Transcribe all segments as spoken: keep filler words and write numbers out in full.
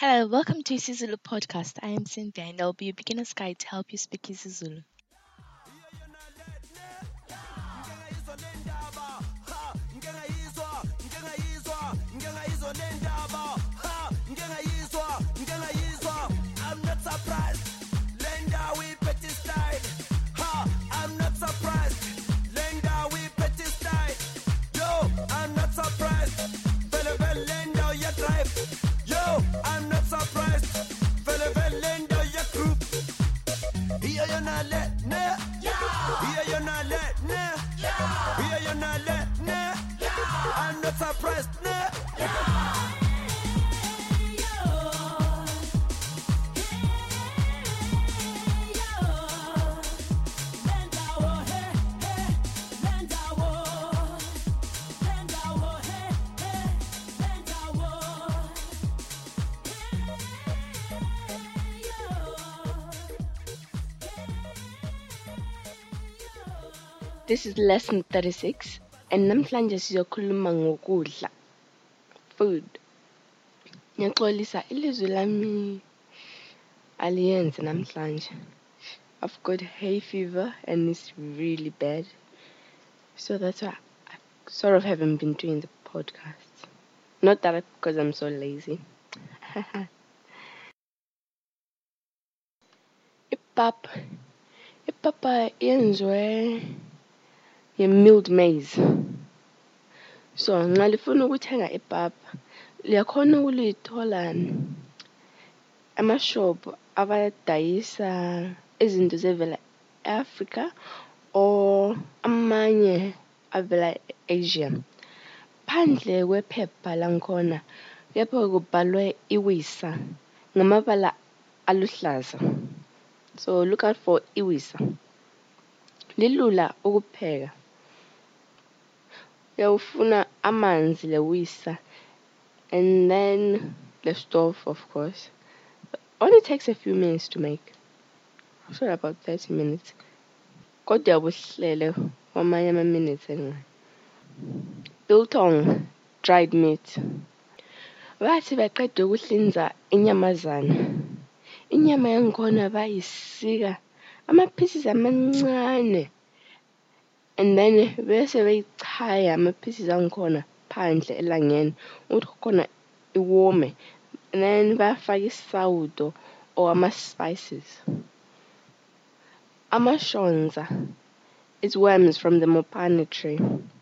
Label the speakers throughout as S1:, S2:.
S1: Hello, welcome to isiZulu podcast. I am Cynthia and I'll be your beginner's guide to help you speak isiZulu.
S2: I'm not surprised. Lenda we petty style. Ha, I'm not surprised. Lenda we petty style. Yo, I'm not surprised. Vele vele lenda ya drive. Yo, I'm not surprised. Vele vele lenda ya group. Here you're not let ne. Here you're not let ne. Here you're not let ne. I'm not surprised ne.
S1: This is lesson thirty-six and namhlanje sizokhuluma ngokudla. Food. Ngiyaxolisa ilizwi lami aliyenzi namhlanje. I've got hay fever and it's really bad. So that's why I sort of haven't been doing the podcast. Not that because I'm so lazy. Ipap. Ipapa yenziwe nge-milled maize. So, nxa lifuna ukuthenga ipapa, liyakhona ukulithola amashop abadayisa izinto zevela e-Africa or amanye avela e-Asia. Phandle kwephepha lankhona kuyapho kubhalwe iwisa ngamabala aluhlaza. So look out for iwisa. Lilula ukupheka. Uyawufuna amanzi lewisa and then the stove, of course. Only takes a few minutes to make. Sure, about thirty minutes. Kodwa buhlele kwamanye ama minutes anyway. Biltong, dried meat. Bathi baqeda ukuhlinza inyamazana. Inyama yankhona bayisika ama-pieces amancane. And then bese beyichaya ama-pieces ankhona phandle elangeni ukuthi khona iwome. And then bayafaka isawudo or ama-spices. Amashonza is worms from the mopane tree.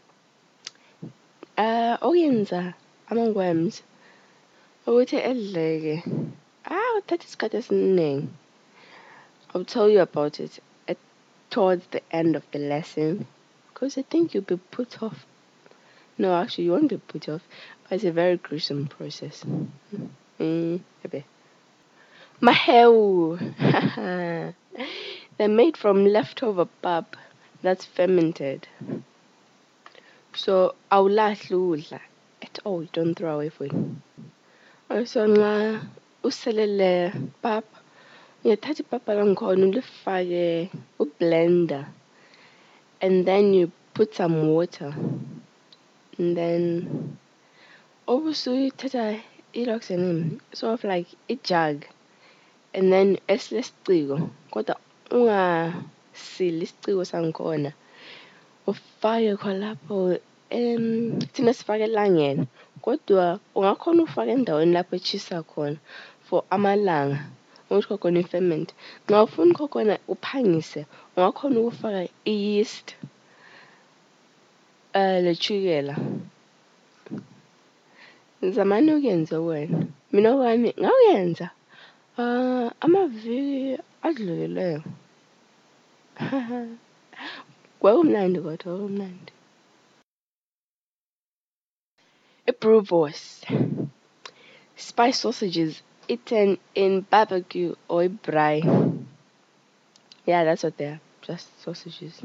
S1: Uh, okuyenza ama-worms ukuthi edleke. Ah, uthatha isikhathi esiningi. I'll tell you about it at, towards the end of the lesson. Because I think you'll be put off. No, actually, you won't be put off. But it's a very gruesome process. Mm, okay. Mahewu. They're made from leftover pap that's fermented. So, awulahli ukudla at all. Don't throw away food. So, nxa uselele pap, uyathatha ipapa lankhona ulifake ublender. And then you put some water. And then obviously tata iloxanin, sort of like a jug. And then esilesiqigo. Kodwa ungasili isiqigo sankhona. Ufake khonapho em thina sifake elangeni. Kodwa ungakhona ufake endaweni lapho etshisa khona for amalanga. Ukuthi khona i-ferment. Nxa ufuna khona uphangise, ungakhona ukufaka i-yeast. Uh, letshukela. Zamani ukuyenza wena. Mina kwami ngawuyenza. Uh, amaviki adlulileyo. Kwakumnandi kodwa kwakumnandi. I-Boerewors. Spice sausages eaten in barbecue or braai. Yeah, that's what they are. Just sausages.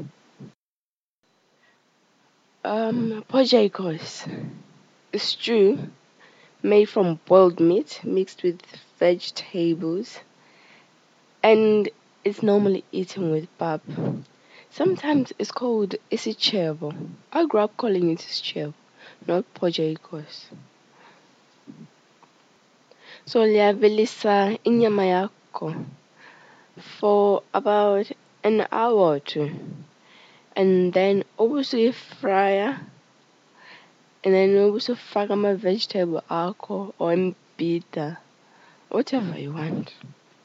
S1: Um, Potjaekos. A stew made from boiled meat mixed with vegetables. And it's normally eaten with pap. Sometimes it's called isichebo. I grew up calling it isichebo, not Potjaekos. So liyabilisa inyama yakho for about an hour or two. And then ubusuyifrya, and then ubusufaka ama-vegetable akho or imbita, whatever you want.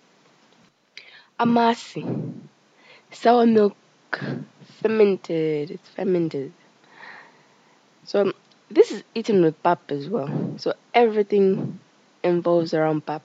S1: Amasi, sour milk, fermented, it's fermented. So this is eaten with pap as well. So everything involves around pap.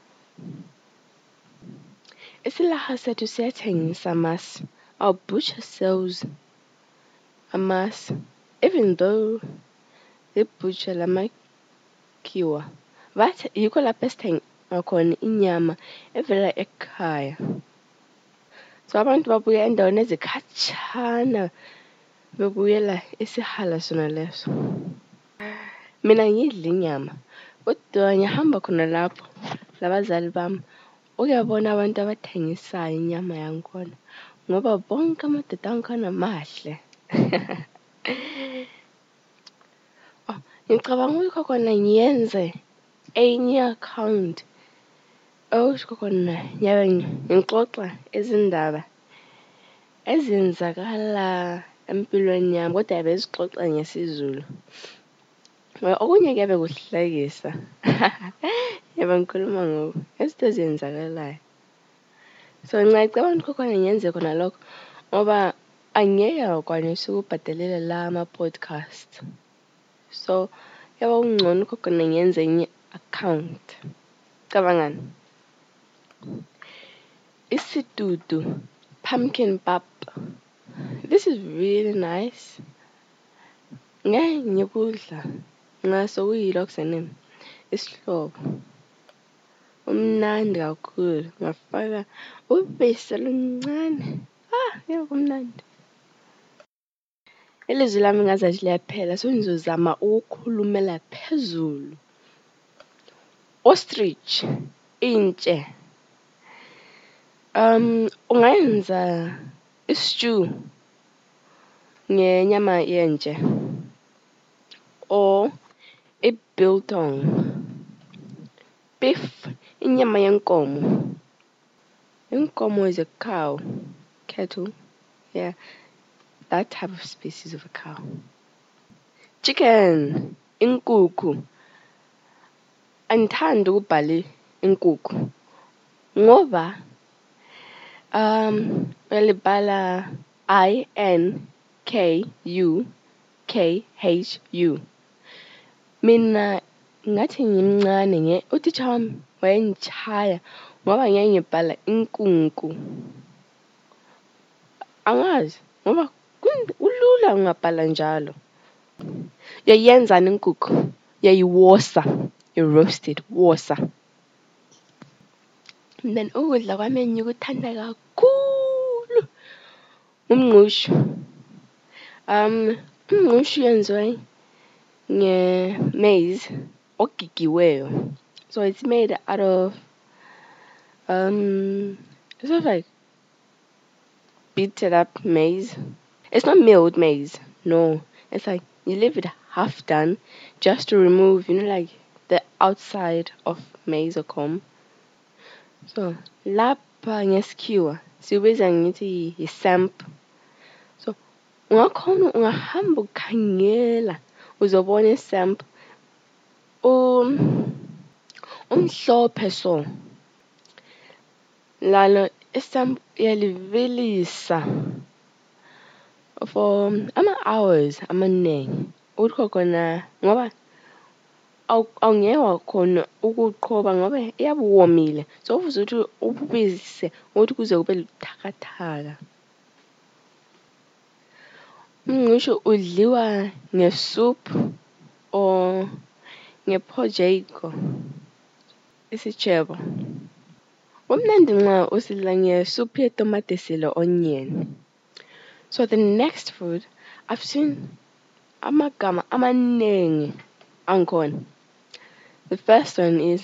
S1: Isilaha sethu siyathengisa amasi. Our butcher sells amasi, even though the butcher lamakhiwa, but yikho lapho esithenga khona inyama evela ekhaya. So abantu babuya endaweni ezikhatshana bebuyela isihala sona leso. Mina ngidla inyama, kodwa ngiyahamba khona lapho labazali bami ukuyabona abantu abathengisayo inyama yankhona, ngoba bonke amadoda ankhona mahle. Oh, ngicabanga ukuthi khona ngiyenze enye account okusho khona ngiyabe ngixoxa izindaba ezenzakala empilweni yami, kodwa yabe zixoxa ngesiZulu. Okunye kuyabe kuhlekisa. Yebo ngikhuluma ngoku izinto ezenzakalayo. So ngicabanga ukuthi khona ngiyenze khona lokho ngoba angeke ngakwanisa ukubhadalela la ama-podcast. So yaba kungcono khona ngiyenze enye account. Cabangani? Isidudu, pumpkin pap. This is really nice. Ngeke ngikudla ngaso kuyilokhu senini isihlobo. Umnandi kakhulu, ngafaka ubisi oluncane. Ah, yebo kumnandi. Ilizwi lami ngazathi liyaphela, so ngizozama ukukhulumela phezulu. Ostrich, intshe. Um, ungayenza stew ngenyama yentshe or i-biltong. Beef, inyama yenkomo. Inkomo is a cow, cattle, yeah, that type of species of a cow. Chicken, inkukhu. Angithandi ukubhala inkukhu ngoba um uyalibhala I N K U K H U. Mina ngathi ngimncane nge utitsha wami wayengichaya ngoba ngeke ngibhala inkunku. Angazi ngoba kulula ungabhala njalo. Uyayenza inkukhu, uyayiwosa, you roasted wosa. And then ukudla kwami engikuthanda kakhulu umngqushu. Um umngqushu yenziwe nge-maize ogigiweyo. So it's made out of um it's sort of like beaten up maize. It's not milled maize, no. It's like you leave it half done just to remove, you know, like the outside of maize or corn. So lapha ngesikhiwa sibiza ngithi yi-samp. So ungakhona ungahamba ukhangela uzobona i-samp um umhlophe so. Lalo i-samp yalivilisa for ama-hours amaningi. Uthi khona ngoba awungeke wakhona ukuqhoba ngoba iyabe uwomile. So ufuze ukuthi ububise ukuthi kuze kube buthakathaka. Umngqushu udliwa nge-soup or nge-potato, isitshebo. Umnandi nxa usidla nge-soup yetomate sile onion. So the next food, I've seen amagama amaningi angikhona. The first one is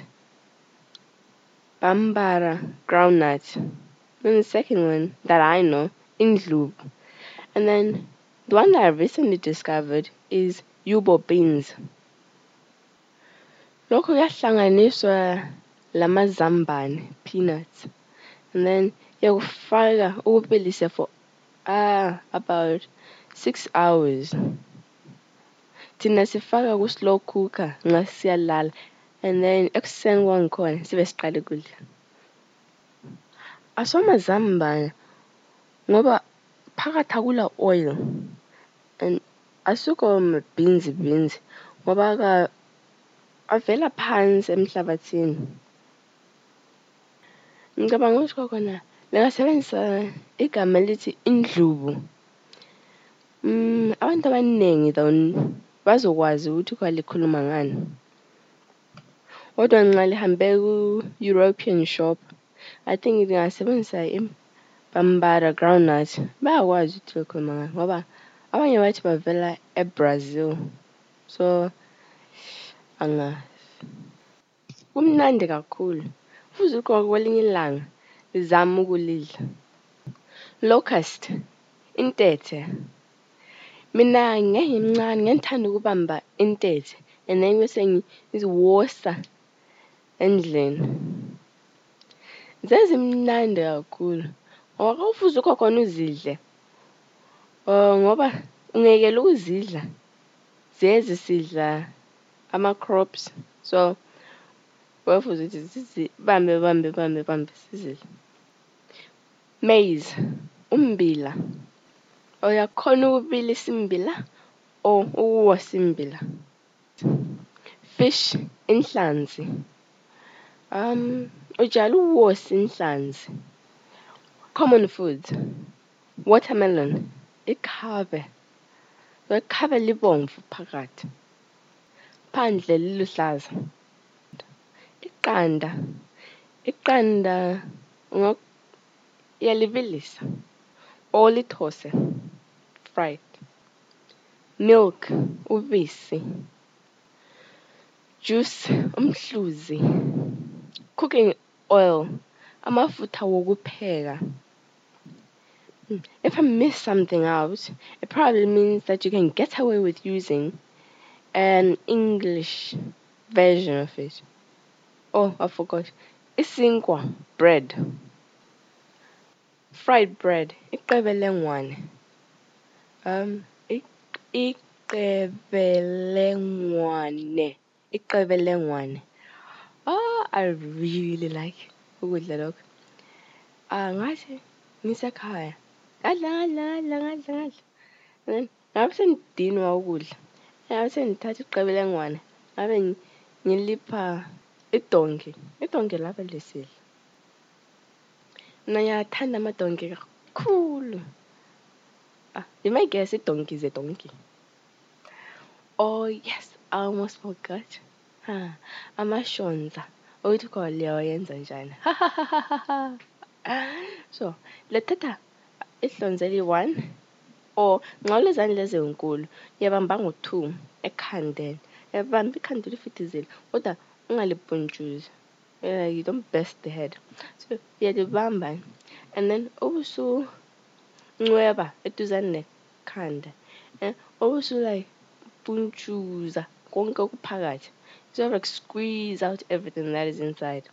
S1: Bambara groundnut. Then the second one that I know, Indlub. And then the one that I recently discovered is Yubo beans. Lokho kuyahlanganiswa lamazambane, peanuts, and then yakufaka ukubilisa for ah about six hours. Thina sifaka ku-slow cooker nxa siyalala, and then ekuseni kwangikhona sibe siqale ukudla. Asomazambane ngoba phakathi akula oil and asikho beans beans ngoba ka avela phansi emhlabathini. Ngicabanga ukuthi kwakhona lingasebenzisa igama elithi indlubu. Mm, abantu abaningi though bazokwazi ukuthi kwalikhuluma ngani. Kodwa nxa lihambe ku-European shop, I think lingasebenzisa iBambara groundnut. Bayakwazi ukuthi likhuluma ngani ngoba abanye bathi bavela eBrazil. So angazi. Kumnandi kakhulu. Futhi uqoka kwelinye ilanga zama ukulidla. Locust, intethe. Mina ngingimncane ngithanda ukubamba intethe and then bese ngiziwosa endlini. Zazimnandi kakhulu. Ngoba awufuze ukhokhona uzidle. Oh ngoba ungekela ukuzidla ziyeza sidla ama-crops. So wafuze ukuthi bambe bambe bambe bambe sizidle. Maize, ummbila. Uyakhona ukubilisa immbila or ukuwosa immbila. Fish, inhlanzi. Um, ujala uwosa inhlanzi. Common foods, watermelon, ikhabe. Ikhabe libomvu phakathi. Phandle liluhlaza. Iqanda. Iqanda uyalibilisa or lithose, fried. Milk, ubisi. Juice, umhluzi. Cooking oil, amafutha wokupheka. If I miss something out, it probably means that you can get away with using an English version of it. Oh, I forgot. Isinkwa, bread. Fried bread, iqebelengwane. Um, iqebelengwane. Iqebelengwane. Oh, I really like ukudla lokho. Ah, ngathi ngisekhaya. Ngadla ngadla ngadla ngadla ngadla. Then ngabe sengidinwa ukudla. Ngabe sengithatha iqebelengwane. Ngabe ngilipha idonki. Idonki lapha lesidla. Mina ngiyathanda amadonki kakhulu. Ah, you might guess idonki is a donkey. Oh yes, I almost forgot. Ha, amashonza. Ukuthi kwa liyawenza njani? So, lethatha ihlonze li-one or nxa ulezandla ezinkulu uyabamba ngo-two ekhandeni. Uyabamba ikhanda ulifithizele kodwa ungalibhuntshuzeli. Uh, you don't burst the head. So uyalibamba and then ubusu ncweba eduzane nekhanda. Eh, ubusu like punchuza konke okuphakathi. So like squeeze out everything that is inside.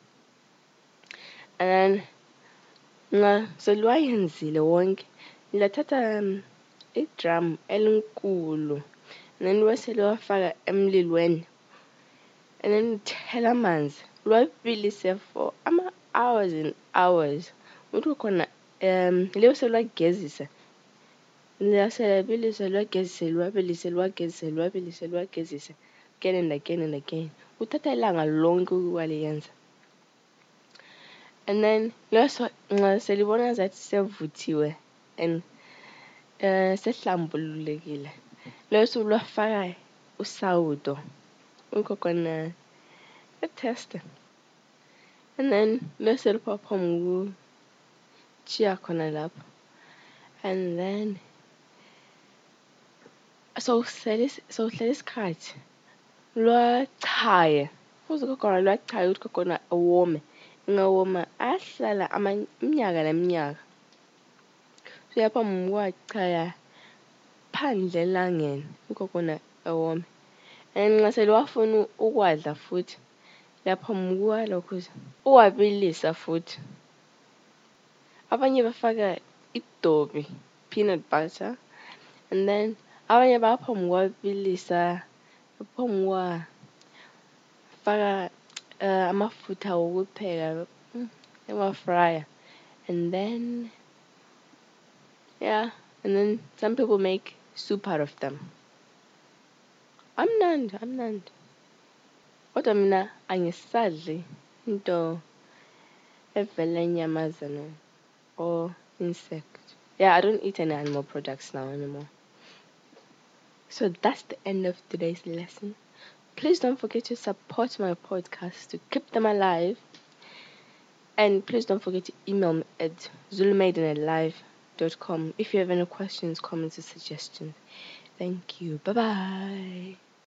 S1: And then nga selwayenzile wonke lathatha um, idrum elinkulu and then bese liwafaka emlilweni and then uthela amanzi lwabilise for ama hours and hours. Uthi khona um leyo selwagezisa liyasebenzisa lwagezisa lwabilise lwagezisa lwabilise lwagezisa again and again and again. Uthatha ilanga lonke ukuwaliyenza. And then leso nxa selibona zathi sevuthiwe and uh sehlambululekile. Leso lwafaka usawudo. Ukhokhona a test. And then leso lipapha ngu chiya khona lapho. And then so selis so selis isikhathi lwachaye. Futhi kokhona lwachaye ukuthi kokhona awome. Ngawoma ahlala iminyaka neminyaka. So yapha mwachaya phandle elangeni kokhona awome. and nxa seliwafuna ukwadla futhi liyaphamuka lokhuza uwabilisa futhi. Abanye bafaka idobi, peanut butter, and then abanye bayaphamuka wabilisa baphamuka faka uh, amafutha wokupheka ema-fryer, and then yeah, and then some people make soup out of them. Amnandi, amnandi. Kodwa mina angisadli into evela enyamazana or insect. Yeah, I don't eat any animal products now anymore. So that's the end of today's lesson. Please don't forget to support my podcast to keep them alive. And please don't forget to email me at zulumaiden at live dot com if you have any questions, comments, or suggestions. Thank you. Bye-bye.